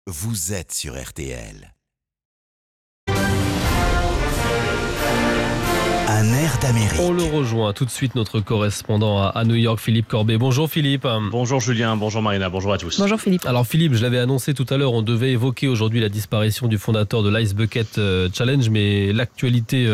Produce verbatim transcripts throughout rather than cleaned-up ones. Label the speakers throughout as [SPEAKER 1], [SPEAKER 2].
[SPEAKER 1] vous êtes sur R T L. Un air d'Amérique.
[SPEAKER 2] On le rejoint tout de suite, notre correspondant à New York, Philippe Corbet. Bonjour Philippe.
[SPEAKER 3] Bonjour Julien, bonjour Marina, bonjour à tous.
[SPEAKER 4] Bonjour Philippe.
[SPEAKER 2] Alors Philippe, je l'avais annoncé tout à l'heure, on devait évoquer aujourd'hui la disparition du fondateur de l'Ice Bucket Challenge, mais l'actualité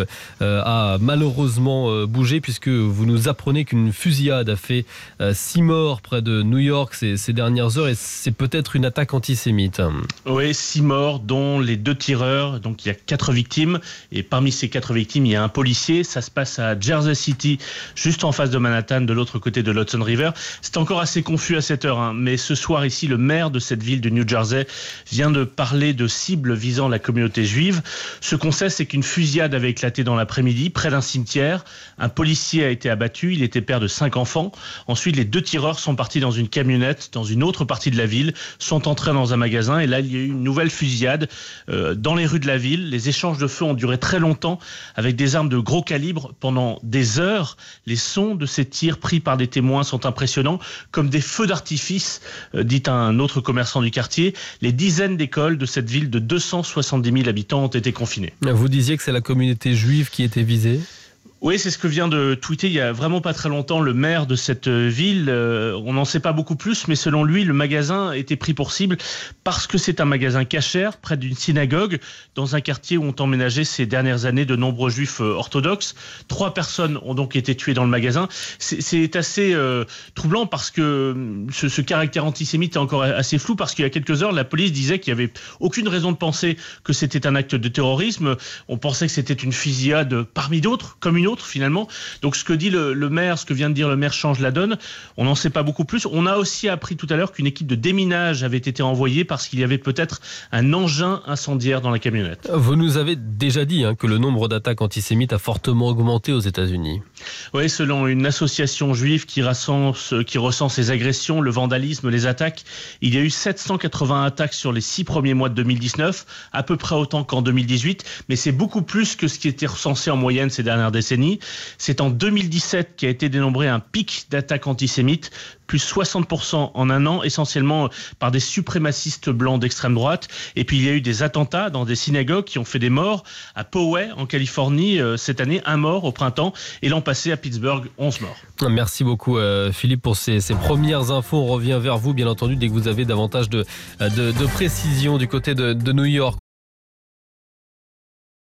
[SPEAKER 2] a malheureusement bougé puisque vous nous apprenez qu'une fusillade a fait six morts près de New York ces, ces dernières heures et c'est peut-être une attaque antisémite.
[SPEAKER 3] Oui, six morts, dont les deux tireurs, donc il y a quatre victimes et parmi ces quatre victimes, il y a un policier. Ça se passe à Jersey City, juste en face de Manhattan, de l'autre côté de l'Hudson River. C'est encore assez confus à cette heure, hein, mais ce soir ici, le maire de cette ville de New Jersey vient de parler de cibles visant la communauté juive. Ce qu'on sait, c'est qu'une fusillade avait éclaté dans l'après-midi, près d'un cimetière. Un policier a été abattu, il était père de cinq enfants. Ensuite, les deux tireurs sont partis dans une camionnette, dans une autre partie de la ville, sont entrés dans un magasin, et là, il y a eu une nouvelle fusillade euh, dans les rues de la ville. Les échanges de feu ont duré très longtemps, avec des armes de gros calibre pendant des heures. Les sons de ces tirs pris par des témoins sont impressionnants, comme des feux d'artifice, euh, dit un autre commerçant du quartier. Les dizaines d'écoles de cette ville de deux cent soixante-dix mille habitants ont été confinées.
[SPEAKER 2] Vous disiez que c'est la communauté juive qui était visée ?
[SPEAKER 3] Oui, c'est ce que vient de tweeter il y a vraiment pas très longtemps le maire de cette ville. Euh, on n'en sait pas beaucoup plus, mais selon lui, le magasin était pris pour cible parce que c'est un magasin cachère près d'une synagogue dans un quartier où ont emménagé ces dernières années de nombreux juifs euh, orthodoxes. Trois personnes ont donc été tuées dans le magasin. C'est, c'est assez euh, troublant parce que ce, ce caractère antisémite est encore assez flou parce qu'il y a quelques heures, la police disait qu'il n'y avait aucune raison de penser que c'était un acte de terrorisme. On pensait que c'était une fusillade parmi d'autres, comme une autre finalement. Donc ce que dit le, le maire, ce que vient de dire le maire change la donne. On n'en sait pas beaucoup plus. On a aussi appris tout à l'heure qu'une équipe de déminage avait été envoyée parce qu'il y avait peut-être un engin incendiaire dans la camionnette.
[SPEAKER 2] Vous nous avez déjà dit hein, que le nombre d'attaques antisémites a fortement augmenté aux États-Unis.
[SPEAKER 3] Oui, selon une association juive qui recense, qui recense les agressions, le vandalisme, les attaques, il y a eu sept cent quatre-vingts attaques sur les six premiers mois de deux mille dix-neuf, à peu près autant qu'en deux mille dix-huit, mais c'est beaucoup plus que ce qui était recensé en moyenne ces dernières décennies. C'est en deux mille dix-sept qu'a été dénombré un pic d'attaques antisémites, plus soixante pour cent en un an, essentiellement par des suprémacistes blancs d'extrême droite. Et puis il y a eu des attentats dans des synagogues qui ont fait des morts. À Poway, en Californie, cette année, un mort au printemps. Et l'an passé, à Pittsburgh, onze morts.
[SPEAKER 2] Merci beaucoup euh, Philippe pour ces, ces premières infos. On revient vers vous, bien entendu, dès que vous avez davantage de, de, de précisions du côté de, de New York.